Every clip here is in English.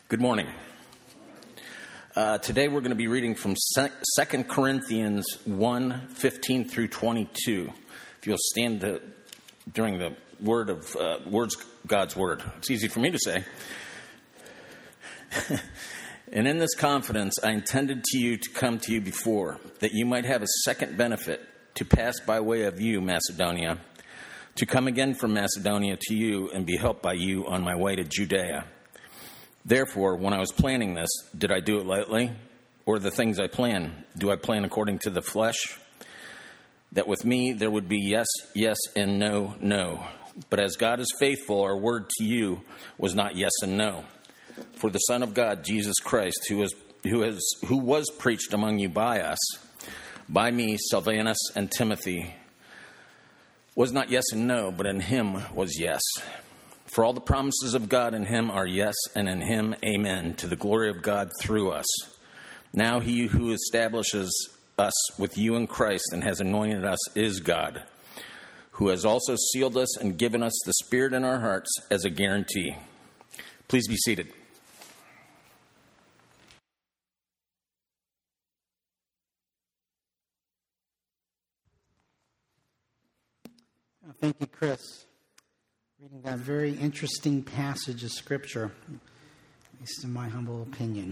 Good morning. Today we're going to be reading from 2 Corinthians 1, 15 through 22. If you'll stand during the words God's Word. It's easy for me to say. And in this confidence I intended to come to you before, that you might have a second benefit, to pass by way of you, Macedonia, to come again from Macedonia to you and be helped by you on my way to Judea. Therefore, when I was planning this, did I do it lightly? Or the things I plan, do I plan according to the flesh? That with me there would be yes, yes, and no, no. But as God is faithful, our word to you was not yes and no. For the Son of God, Jesus Christ, who was preached among you by us, by me, Silvanus, and Timothy, was not yes and no, but in him was yes. For all the promises of God in him are yes, and in him amen, to the glory of God through us. Now he who establishes us with you in Christ and has anointed us is God, who has also sealed us and given us the Spirit in our hearts as a guarantee. Please be seated. Thank you, Chris. Reading that very interesting passage of Scripture, at least in my humble opinion.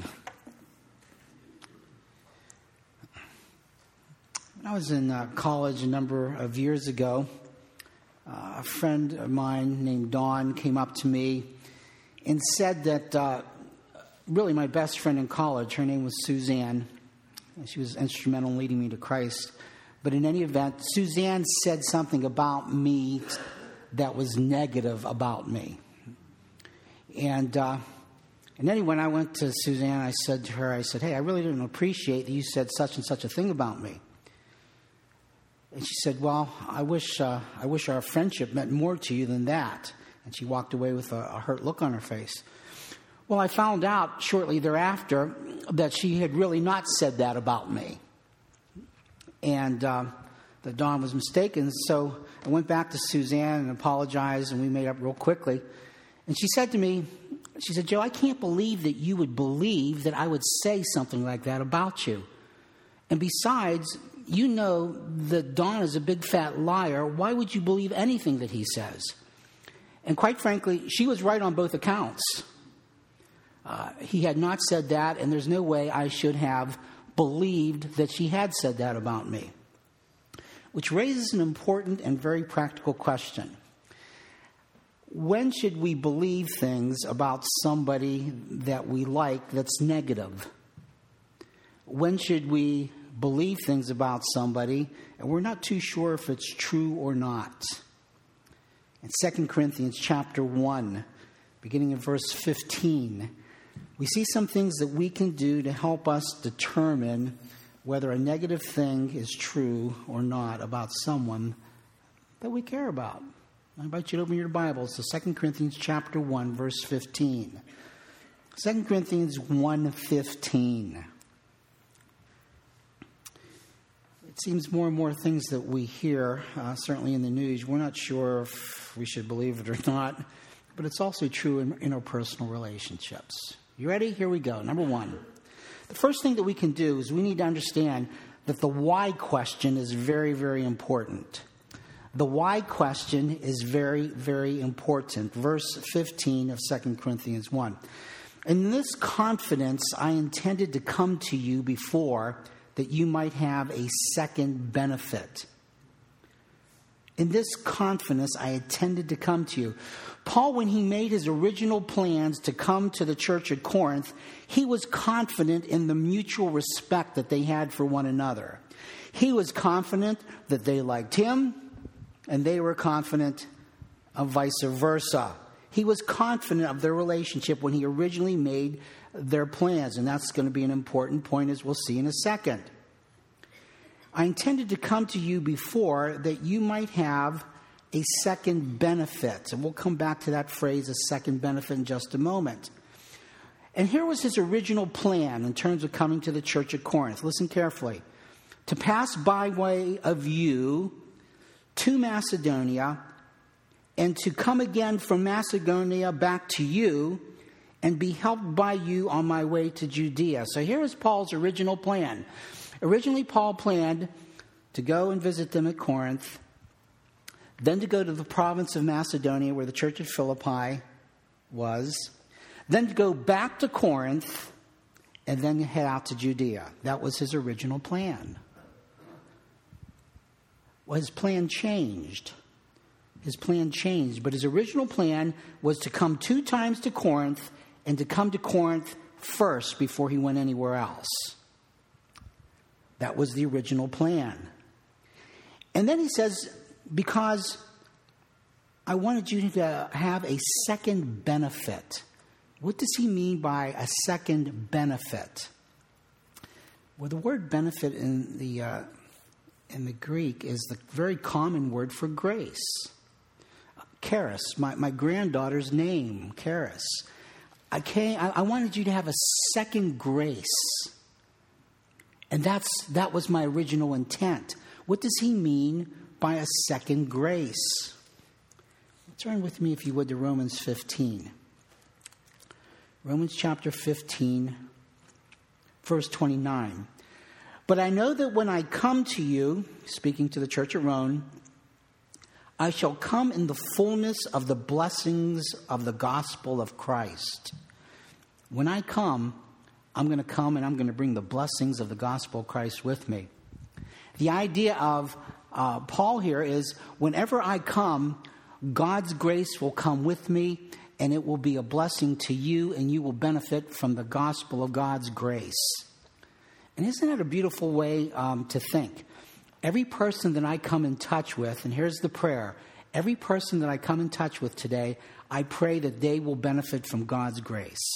When I was in college a number of years ago, a friend of mine named Dawn came up to me and said that really my best friend in college, her name was Suzanne. She was instrumental in leading me to Christ. But in any event, Suzanne said something about me that was negative about me. And anyway, when I went to Suzanne, I said to her, hey, I really didn't appreciate that you said such and such a thing about me. And she said, well, I wish our friendship meant more to you than that. And she walked away with a hurt look on her face. Well, I found out shortly thereafter that she had really not said that about me. And that Dawn was mistaken. So I went back to Suzanne and apologized, and we made up real quickly. And she said to me, Joe, I can't believe that you would believe that I would say something like that about you. And besides, you know that Don is a big fat liar. Why would you believe anything that he says? And quite frankly, she was right on both accounts. He had not said that, and there's no way I should have believed that she had said that about me. Which raises an important and very practical question. When should we believe things about somebody that we like that's negative? When should we believe things about somebody and we're not too sure if it's true or not? In 2 Corinthians chapter 1, beginning in verse 15, we see some things that we can do to help us determine whether a negative thing is true or not about someone that we care about. I invite you to open your Bibles to 2 Corinthians chapter 1, verse 15. 2 Corinthians 1:15. It seems more and more things that we hear, certainly in the news, we're not sure if we should believe it or not, but it's also true in interpersonal relationships. You ready? Here we go. Number one. The first thing that we can do is we need to understand that the why question is very, very important. The why question is very, very important. Verse 15 of 2 Corinthians 1. In this confidence, I intended to come to you before that you might have a second benefit. In this confidence, I intended to come to you. Paul, when he made his original plans to come to the church at Corinth, he was confident in the mutual respect that they had for one another. He was confident that they liked him, and they were confident of vice versa. He was confident of their relationship when he originally made their plans, and that's going to be an important point, as we'll see in a second. I intended to come to you before that you might have a second benefit. And we'll come back to that phrase, a second benefit, in just a moment. And here was his original plan in terms of coming to the church at Corinth. Listen carefully. To pass by way of you to Macedonia, and to come again from Macedonia back to you, and be helped by you on my way to Judea. So here is Paul's original plan. Originally, Paul planned to go and visit them at Corinth, then to go to the province of Macedonia where the church at Philippi was, then to go back to Corinth, and then head out to Judea. That was his original plan. Well, his plan changed. But his original plan was to come 2 times to Corinth and to come to Corinth first before he went anywhere else. That was the original plan. And then he says, because I wanted you to have a second benefit. What does he mean by a second benefit? Well, the word benefit in the Greek is the very common word for grace. Charis, my granddaughter's name, Charis. I wanted you to have a second grace. And that was my original intent. What does he mean by a second grace? Turn with me, if you would, to Romans 15. Romans chapter 15, verse 29. But I know that when I come to you, speaking to the church at Rome, I shall come in the fullness of the blessings of the gospel of Christ. When I come, I'm going to come and I'm going to bring the blessings of the gospel of Christ with me. The idea of Paul here is whenever I come, God's grace will come with me, and it will be a blessing to you, and you will benefit from the gospel of God's grace. And isn't that a beautiful way to think? Every person that I come in touch with, and here's the prayer, every person that I come in touch with today, I pray that they will benefit from God's grace.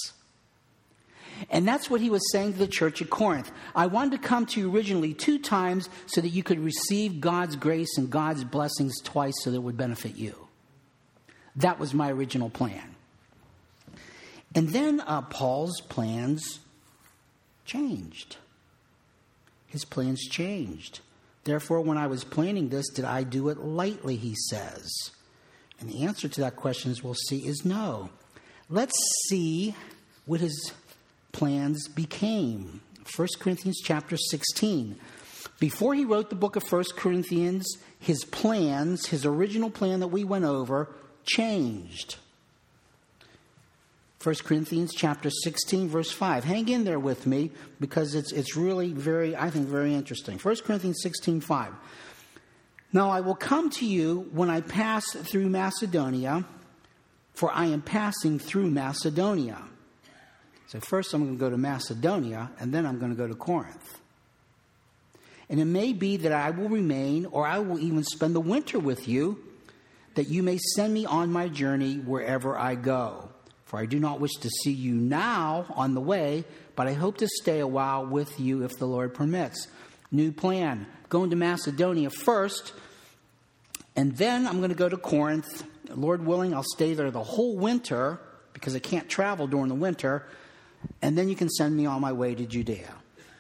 And that's what he was saying to the church at Corinth. I wanted to come to you originally 2 times so that you could receive God's grace and God's blessings twice so that it would benefit you. That was my original plan. And then Paul's plans changed. His plans changed. Therefore, when I was planning this, did I do it lightly, he says. And the answer to that question, as we'll see, is no. Let's see what his plans became. 1 Corinthians chapter 16. Before he wrote the book of 1 Corinthians, his plans, his original plan that we went over, changed. 1 Corinthians chapter 16, verse 5. Hang in there with me because it's really very interesting. 1 Corinthians 16, 5. Now I will come to you when I pass through Macedonia, for I am passing through Macedonia. So first I'm going to go to Macedonia, and then I'm going to go to Corinth. And it may be that I will remain, or I will even spend the winter with you, that you may send me on my journey wherever I go. For I do not wish to see you now on the way, but I hope to stay a while with you if the Lord permits. New plan. Going to Macedonia first, and then I'm going to go to Corinth. Lord willing, I'll stay there the whole winter because I can't travel during the winter. And then you can send me on my way to Judea.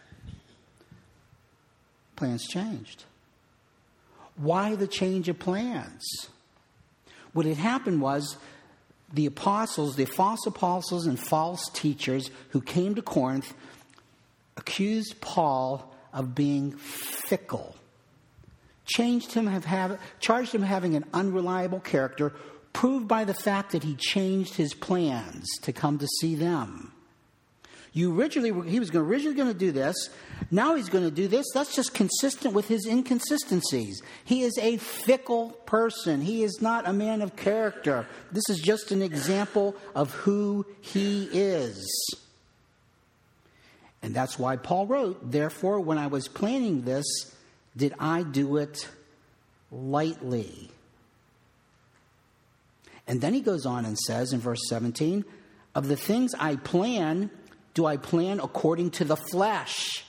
Plans changed. Why the change of plans? What had happened was the apostles, the false apostles and false teachers who came to Corinth accused Paul of being fickle. Charged him of having an unreliable character, proved by the fact that he changed his plans to come to see them. He was originally going to do this. Now he's going to do this. That's just consistent with his inconsistencies. He is a fickle person. He is not a man of character. This is just an example of who he is. And that's why Paul wrote, therefore, when I was planning this, did I do it lightly? And then he goes on and says in verse 17, of the things I plan, do I plan according to the flesh?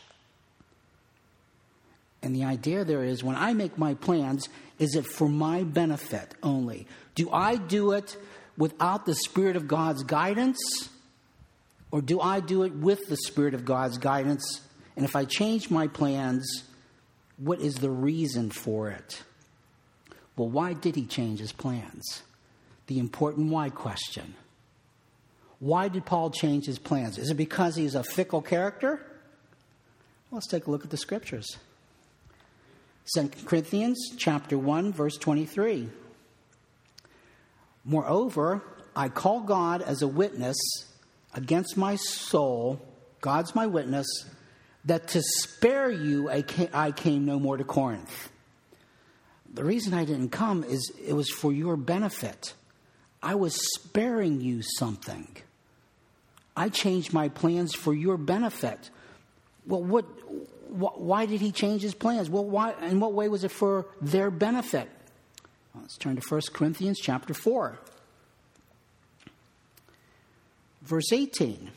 And the idea there is when I make my plans, is it for my benefit only? Do I do it without the Spirit of God's guidance? Or do I do it with the Spirit of God's guidance? And if I change my plans, what is the reason for it? Well, why did he change his plans? The important why question. Why did Paul change his plans? Is it because he's a fickle character? Let's take a look at the scriptures. 2 Corinthians chapter 1, verse 23. Moreover, I call God as a witness against my soul, God's my witness, that to spare you I came no more to Corinth. The reason I didn't come is it was for your benefit. I was sparing you something. I changed my plans for your benefit. Well, why did he change his plans? Well, why? In what way was it for their benefit? Well, let's turn to 1 Corinthians chapter 4. Verse 18.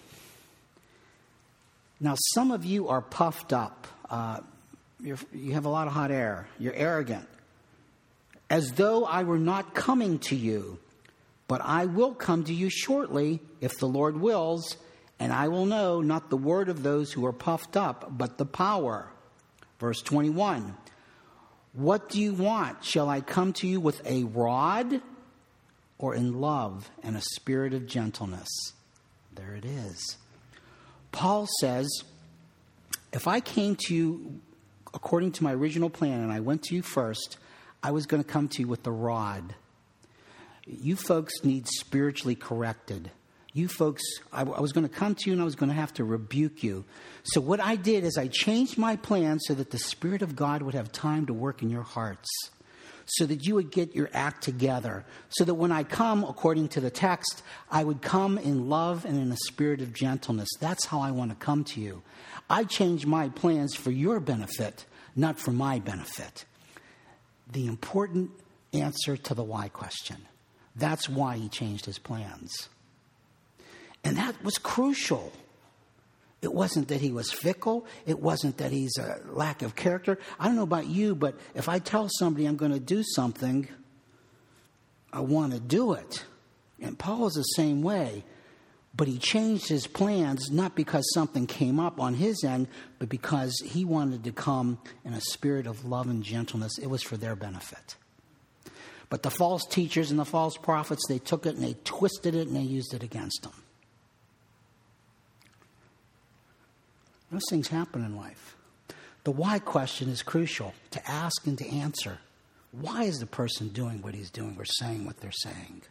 Now, some of you are puffed up. You have a lot of hot air. You're arrogant. As though I were not coming to you. But I will come to you shortly, if the Lord wills, and I will know not the word of those who are puffed up, but the power. Verse 21. What do you want? Shall I come to you with a rod, or in love and a spirit of gentleness? There it is. Paul says, if I came to you according to my original plan and I went to you first, I was going to come to you with the rod. You folks need spiritually corrected. You folks, I was going to come to you and I was going to have to rebuke you. So what I did is I changed my plan so that the Spirit of God would have time to work in your hearts, so that you would get your act together, so that when I come, according to the text, I would come in love and in a spirit of gentleness. That's how I want to come to you. I changed my plans for your benefit, not for my benefit. The important answer to the why question. That's why he changed his plans. And that was crucial. It wasn't that he was fickle. It wasn't that he's a lack of character. I don't know about you, but if I tell somebody I'm going to do something, I want to do it. And Paul is the same way. But he changed his plans not because something came up on his end, but because he wanted to come in a spirit of love and gentleness. It was for their benefit. But the false teachers and the false prophets, they took it and they twisted it and they used it against them. Those things happen in life. The why question is crucial, to ask and to answer. Why is the person doing what he's doing or saying what they're saying?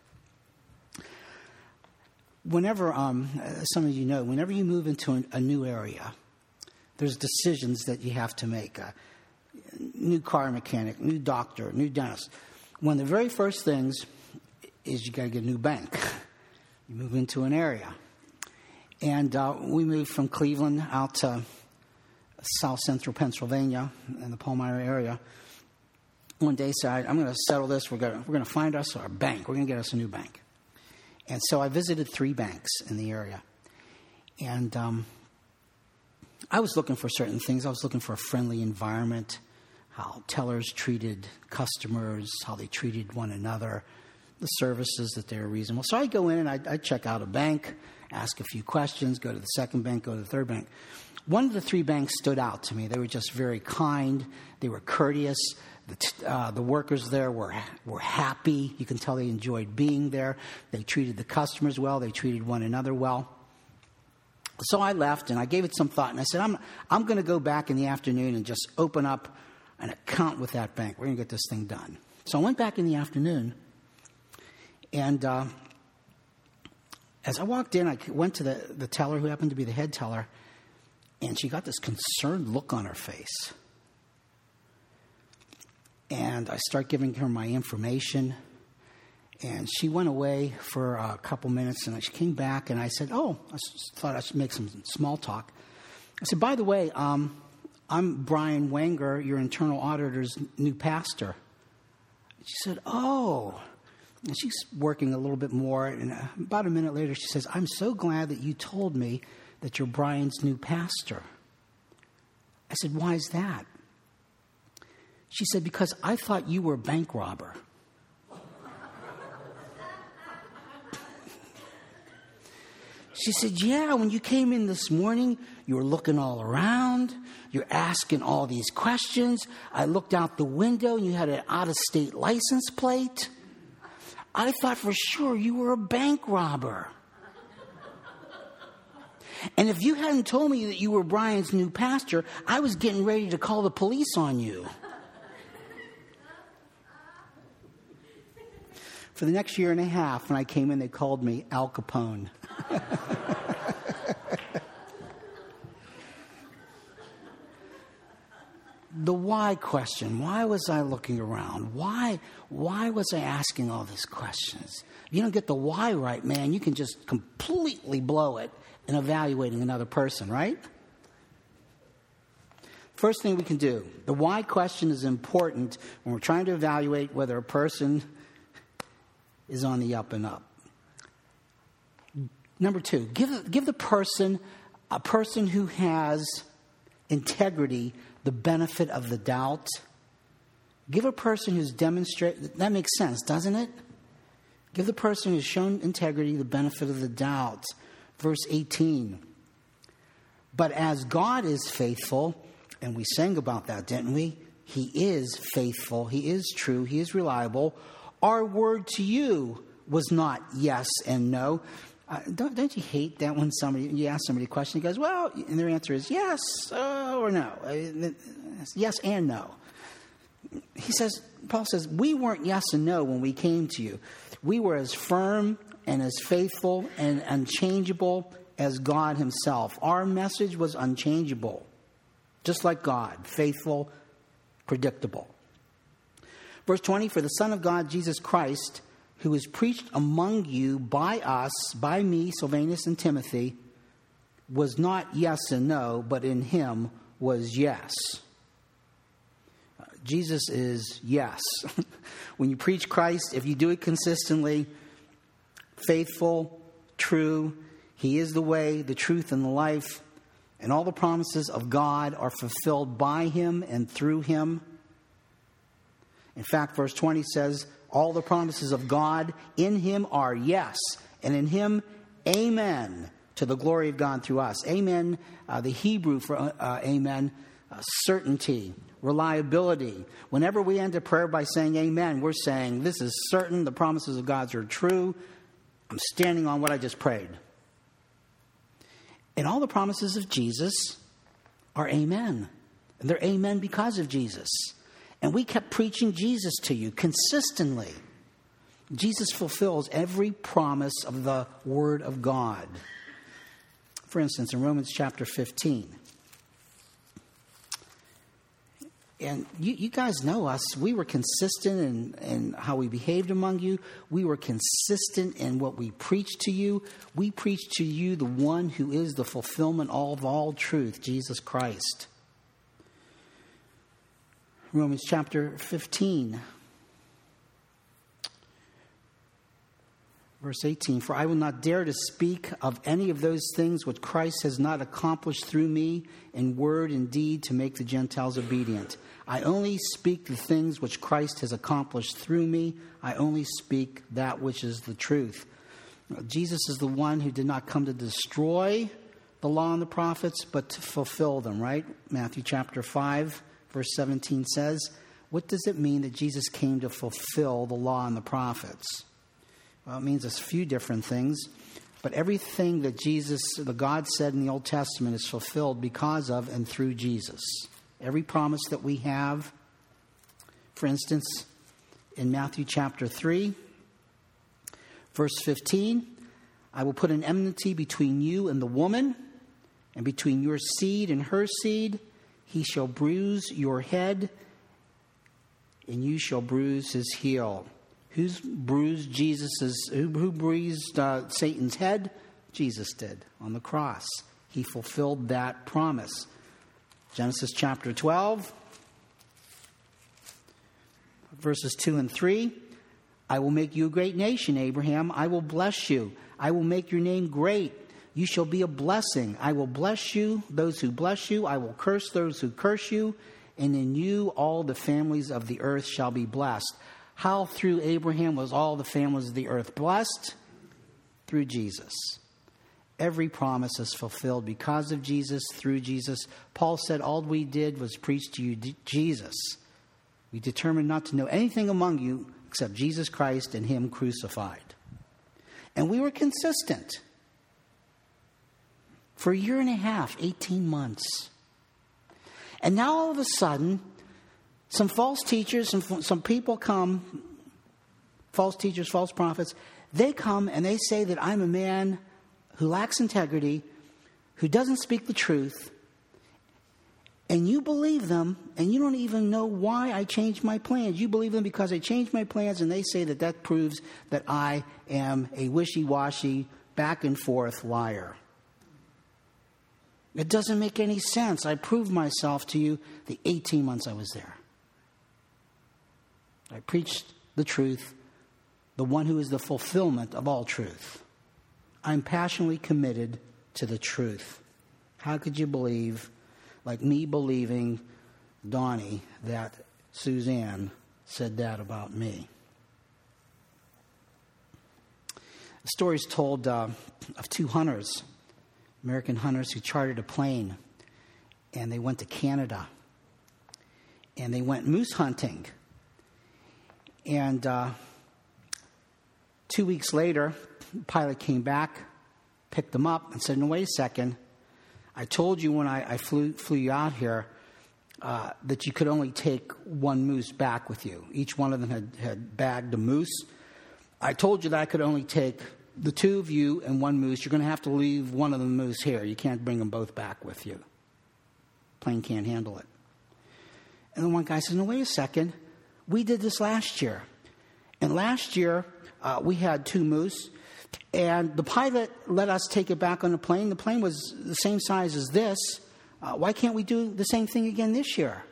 Whenever, some of you know, whenever you move into a new area, there's decisions that you have to make. New car mechanic, new doctor, new dentist. One of the very first things is you got to get a new bank. You move into an area. And we moved from Cleveland out to south central Pennsylvania in the Palmyra area. One day said, I'm going to settle this. We're going to find us our bank. We're going to get us a new bank. And so I visited 3 banks in the area. And I was looking for certain things. I was looking for a friendly environment, how tellers treated customers, how they treated one another, the services that they were reasonable. So I go in and I check out a bank, ask a few questions, go to the second bank, go to the third bank. One of the 3 banks stood out to me. They were just very kind. They were courteous. The workers there were happy. You can tell they enjoyed being there. They treated the customers well. They treated one another well. So I left and I gave it some thought and I said, I'm going to go back in the afternoon and just open up an account with that bank. We're going to get this thing done. So I went back in the afternoon and as I walked in, I went to the teller who happened to be the head teller, and she got this concerned look on her face. And I start giving her my information, and she went away for a couple minutes, and she came back, and I said, I thought I should make some small talk. I said, by the way, I'm Brian Wenger, your internal auditor's new pastor. She said, oh. And she's working a little bit more, and about a minute later she says, I'm so glad that you told me that you're Brian's new pastor. I said, why is that? She said, because I thought you were a bank robber. She said, yeah, when you came in this morning, you were looking all around. You're asking all these questions. I looked out the window, and you had an out-of-state license plate. I thought for sure you were a bank robber. And if you hadn't told me that you were Brian's new pastor, I was getting ready to call the police on you. For the next year and a half, when I came in, they called me Al Capone. The why question. Why was I looking around? Why was I asking all these questions? If you don't get the why right, man, you can just completely blow it in evaluating another person, right? First thing we can do, the why question is important when we're trying to evaluate whether a person is on the up and up. Number two, give the person, a person who has integrity, the benefit of the doubt. Give a person who's demonstrated, that makes sense, doesn't it? Give the person who's shown integrity the benefit of the doubt. Verse 18. But as God is faithful, and we sang about that, didn't we? He is faithful, He is true, He is reliable. Our word to you was not yes and no. Don't you hate that when you ask somebody a question, he goes, well, and their answer is yes or no. Yes and no. Paul says, we weren't yes and no when we came to you. We were as firm and as faithful and unchangeable as God Himself. Our message was unchangeable, just like God, faithful, predictable. Verse 20, for the Son of God, Jesus Christ, who is preached among you by us, by me, Silvanus and Timothy, was not yes and no, but in Him was yes. Jesus is yes. When you preach Christ, if you do it consistently, faithful, true, He is the way, the truth, and the life, and all the promises of God are fulfilled by Him and through Him. In fact, verse 20 says, all the promises of God in Him are yes, and in Him, amen, to the glory of God through us. Amen, the Hebrew for amen, certainty, reliability. Whenever we end a prayer by saying amen, we're saying this is certain, the promises of God are true. I'm standing on what I just prayed. And all the promises of Jesus are amen. And they're amen because of Jesus. And we kept preaching Jesus to you consistently. Jesus fulfills every promise of the Word of God. For instance, in Romans chapter 15. And you guys know us. We were consistent in how we behaved among you. We were consistent in what we preached to you. We preached to you the one who is the fulfillment of all truth, Jesus Christ. Romans chapter 15, verse 18. For I will not dare to speak of any of those things which Christ has not accomplished through me in word and deed to make the Gentiles obedient. I only speak the things which Christ has accomplished through me. I only speak that which is the truth. Jesus is the one who did not come to destroy the law and the prophets, but to fulfill them, right? Matthew chapter 5. Verse 17 says, what does it mean that Jesus came to fulfill the law and the prophets? Well, it means a few different things, but everything that the God said in the Old Testament is fulfilled because of and through Jesus. Every promise that we have, for instance, in Matthew chapter 3, verse 15, I will put an enmity between you and the woman, and between your seed and her seed. He shall bruise your head, and you shall bruise his heel. Who bruised Satan's head? Jesus did on the cross. He fulfilled that promise. Genesis chapter 12, verses 2 and 3. I will make you a great nation, Abraham. I will bless you. I will make your name great. You shall be a blessing. I will bless you, those who bless you. I will curse those who curse you. And in you all the families of the earth shall be blessed. How through Abraham was all the families of the earth blessed? Through Jesus. Every promise is fulfilled because of Jesus, through Jesus. Paul said all we did was preach to you Jesus. We determined not to know anything among you except Jesus Christ and Him crucified. And we were consistent. for a year and a half, 18 months. And now all of a sudden, some false teachers and some people come, false teachers, false prophets, they come and they say that I'm a man who lacks integrity, who doesn't speak the truth, and you believe them, and you don't even know why I changed my plans. You believe them because I changed my plans, and they say that that proves that I am a wishy-washy, back-and-forth liar. It doesn't make any sense. I proved myself to you the 18 months I was there. I preached the truth, the one who is the fulfillment of all truth. I'm passionately committed to the truth. How could you believe, like me believing, Donnie, that Suzanne said that about me? The story is told of two hunters, American hunters who chartered a plane, and they went to Canada, and they went moose hunting. And 2 weeks later, the pilot came back, picked them up, and said, "No, wait a second. I told you when I flew you out here that you could only take one moose back with you. Each one of them had bagged a moose. I told you that I could only take the two of you and one moose. You're going to have to leave one of the moose here. You can't bring them both back with you. Plane can't handle it." And then one guy said, "No, wait a second. We did this last year. And last year, we had two moose, and the pilot let us take it back on the plane. The plane was the same size as this. Why can't we do the same thing again this year?"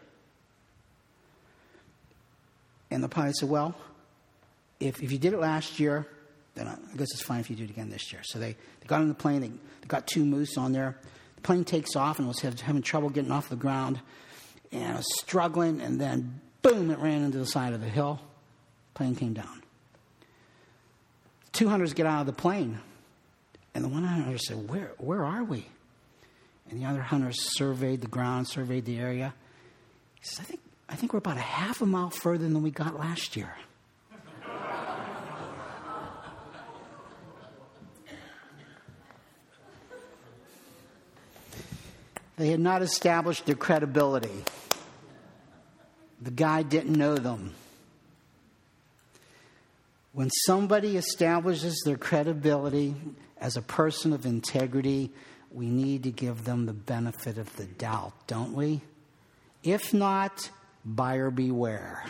And the pilot said, "Well, if you did it last year, then I guess it's fine if you do it again this year." So they got on the plane. They got two moose on there. The plane takes off and was having trouble getting off the ground. And it was struggling, and then, boom, it ran into the side of the hill. Plane came down. Two hunters get out of the plane. And the one hunter said, where are we? And the other hunters surveyed the ground, surveyed the area. He says, I think we're about a half a mile further than we got last year. They had not established their credibility. The guy didn't know them. When somebody establishes their credibility as a person of integrity, we need to give them the benefit of the doubt, don't we? If not, buyer beware.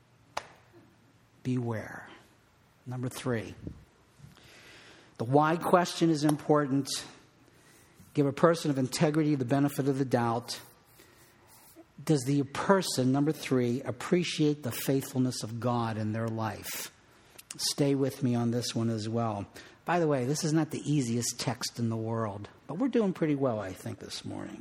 Beware. Number 3. The why question is important. Give a person of integrity the benefit of the doubt. Does the person, number 3, appreciate the faithfulness of God in their life? Stay with me on this one as well. By the way, this is not the easiest text in the world, but we're doing pretty well, I think, this morning.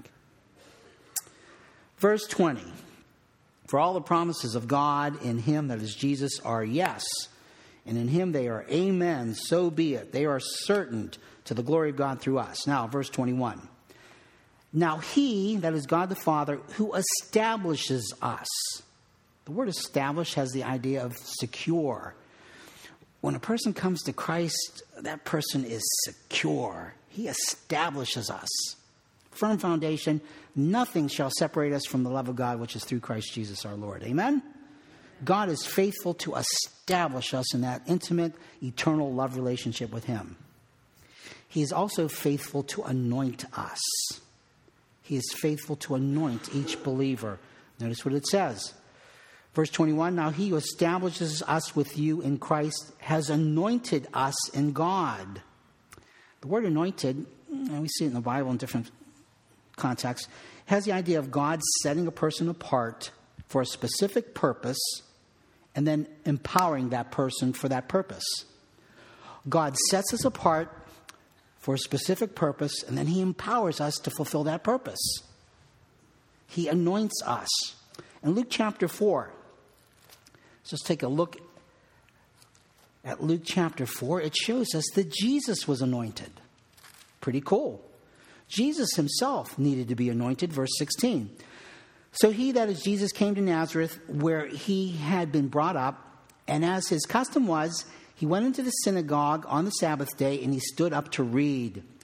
Verse 20. For all the promises of God in him, that is Jesus, are yes, and in him they are amen, so be it. They are certain to the glory of God through us. Now, verse 21. Now he, that is God the Father, who establishes us. The word establish has the idea of secure. When a person comes to Christ, that person is secure. He establishes us. Firm foundation, nothing shall separate us from the love of God, which is through Christ Jesus our Lord. Amen? God is faithful to establish us in that intimate, eternal love relationship with him. He is also faithful to anoint us. He is faithful to anoint each believer. Notice what it says. Verse 21, now he who establishes us with you in Christ has anointed us in God. The word anointed, and we see it in the Bible in different contexts, has the idea of God setting a person apart for a specific purpose and then empowering that person for that purpose. God sets us apart for a specific purpose, and then he empowers us to fulfill that purpose. He anoints us. In Luke chapter 4, let's just take a look at Luke chapter 4. It shows us that Jesus was anointed. Pretty cool. Jesus himself needed to be anointed. Verse 16. So he, that is Jesus, came to Nazareth, where he had been brought up, and as his custom was, he went into the synagogue on the Sabbath day, and he stood up to read.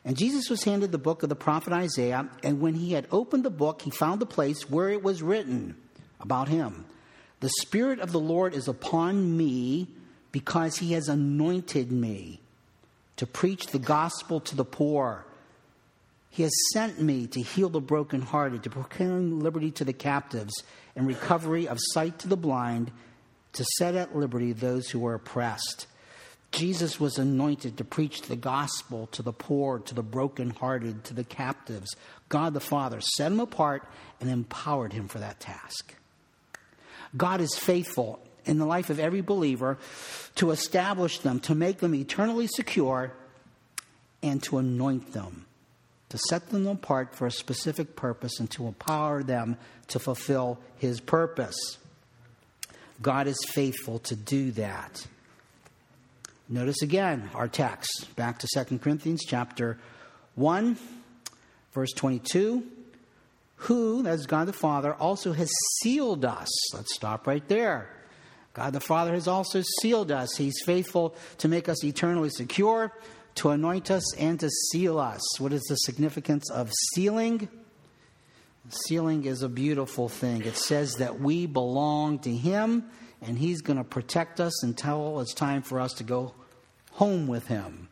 And Jesus was handed the book of the prophet Isaiah, and when he had opened the book, he found the place where it was written about him. The Spirit of the Lord is upon me because he has anointed me to preach the gospel to the poor. He has sent me to heal the brokenhearted, to proclaim liberty to the captives and recovery of sight to the blind, to set at liberty those who are oppressed. Jesus was anointed to preach the gospel to the poor, to the brokenhearted, to the captives. God the Father set him apart and empowered him for that task. God is faithful in the life of every believer to establish them, to make them eternally secure, and to anoint them, to set them apart for a specific purpose and to empower them to fulfill his purpose. God is faithful to do that. Notice again our text, back to 2 Corinthians chapter 1, verse 22. Who, that's God the Father, also has sealed us. Let's stop right there. God the Father has also sealed us. He's faithful to make us eternally secure, to anoint us, and to seal us. What is the significance of sealing? Sealing is a beautiful thing. It says that we belong to him, and he's going to protect us until it's time for us to go home with him.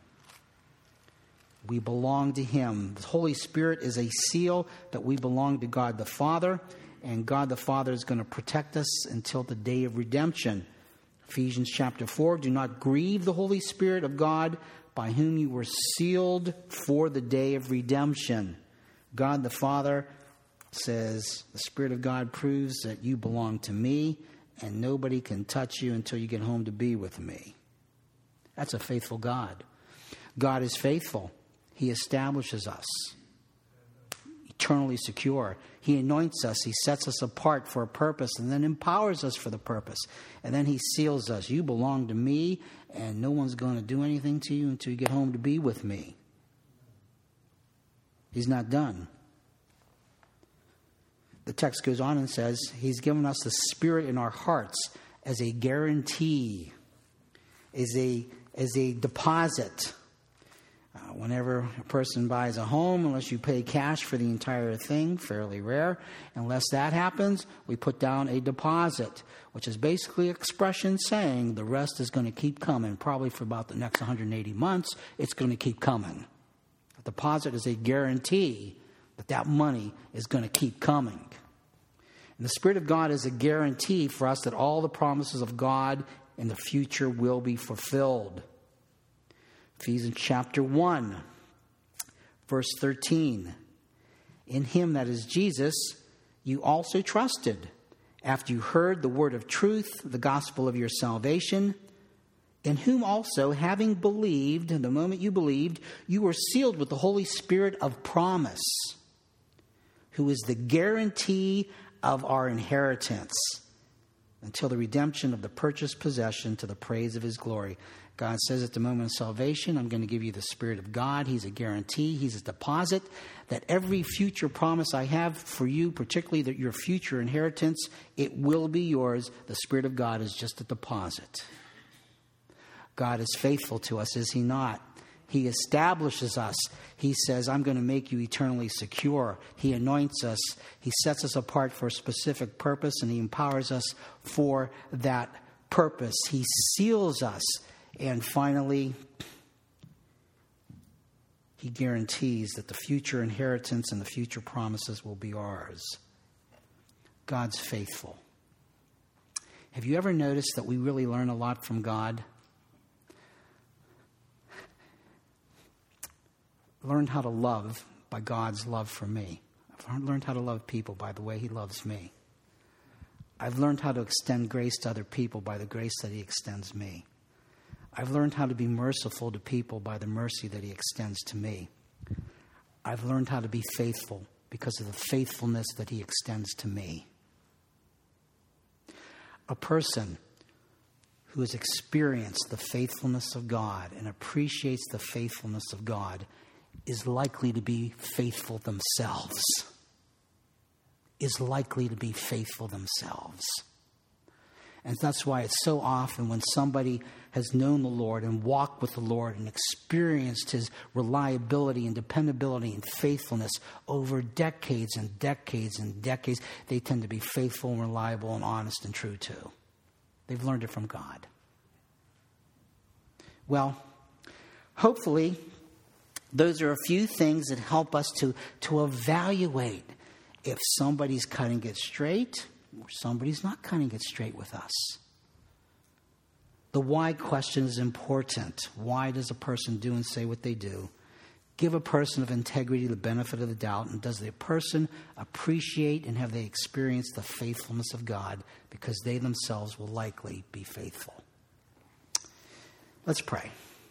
We belong to him. The Holy Spirit is a seal that we belong to God the Father, and God the Father is going to protect us until the day of redemption. Ephesians chapter 4, do not grieve the Holy Spirit of God, by whom you were sealed for the day of redemption. God the Father says, the Spirit of God proves that you belong to me, and nobody can touch you until you get home to be with me. That's a faithful God. God is faithful. He establishes us eternally secure. He anoints us. He sets us apart for a purpose and then empowers us for the purpose. And then he seals us. You belong to me, and no one's going to do anything to you until you get home to be with me. He's not done. The text goes on and says, he's given us the Spirit in our hearts as a guarantee, as a deposit. Whenever a person buys a home, unless you pay cash for the entire thing, fairly rare, unless that happens, we put down a deposit, which is basically an expression saying the rest is going to keep coming. Probably for about the next 180 months, it's going to keep coming. A deposit is a guarantee that that money is going to keep coming. And the Spirit of God is a guarantee for us that all the promises of God in the future will be fulfilled. Ephesians chapter 1, verse 13. In him, that is Jesus, you also trusted, after you heard the word of truth, the gospel of your salvation, in whom also, having believed, the moment you believed, you were sealed with the Holy Spirit of promise, who is the guarantee of our inheritance until the redemption of the purchased possession to the praise of his glory. God says at the moment of salvation, I'm going to give you the Spirit of God. He's a guarantee. He's a deposit that every future promise I have for you, particularly that your future inheritance, it will be yours. The Spirit of God is just a deposit. God is faithful to us, is he not? He establishes us. He says, I'm going to make you eternally secure. He anoints us. He sets us apart for a specific purpose, and he empowers us for that purpose. He seals us. And finally, he guarantees that the future inheritance and the future promises will be ours. God's faithful. Have you ever noticed that we really learn a lot from God? Learned how to love by God's love for me. I've learned how to love people by the way he loves me. I've learned how to extend grace to other people by the grace that he extends me. I've learned how to be merciful to people by the mercy that he extends to me. I've learned how to be faithful because of the faithfulness that he extends to me. A person who has experienced the faithfulness of God and appreciates the faithfulness of God is likely to be faithful themselves. Is likely to be faithful themselves. And that's why it's so often when somebody has known the Lord and walked with the Lord and experienced his reliability and dependability and faithfulness over decades and decades and decades, they tend to be faithful and reliable and honest and true too. They've learned it from God. Well, hopefully, those are a few things that help us to evaluate if somebody's cutting it straight or somebody's not cutting it straight with us. The why question is important. Why does a person do and say what they do? Give a person of integrity the benefit of the doubt. And does the person appreciate and have they experienced the faithfulness of God? Because they themselves will likely be faithful. Let's pray.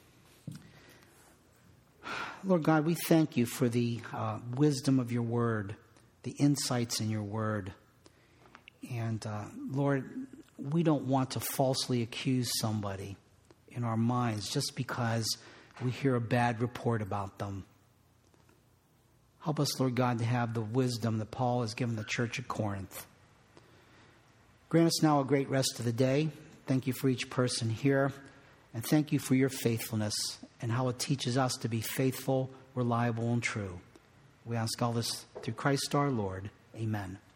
Lord God, we thank you for the wisdom of your word, the insights in your word. And Lord, we don't want to falsely accuse somebody in our minds just because we hear a bad report about them. Help us, Lord God, to have the wisdom that Paul has given the church at Corinth. Grant us now a great rest of the day. Thank you for each person here. And thank you for your faithfulness and how it teaches us to be faithful, reliable, and true. We ask all this through Christ our Lord. Amen.